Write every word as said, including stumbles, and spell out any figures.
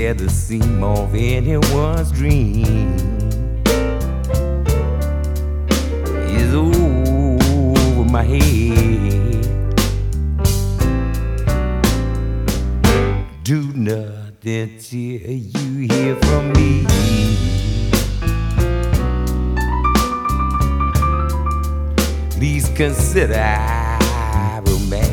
The seam of anyone's dream is over my head. Do nothing till you hear from me. Please consider I will marry.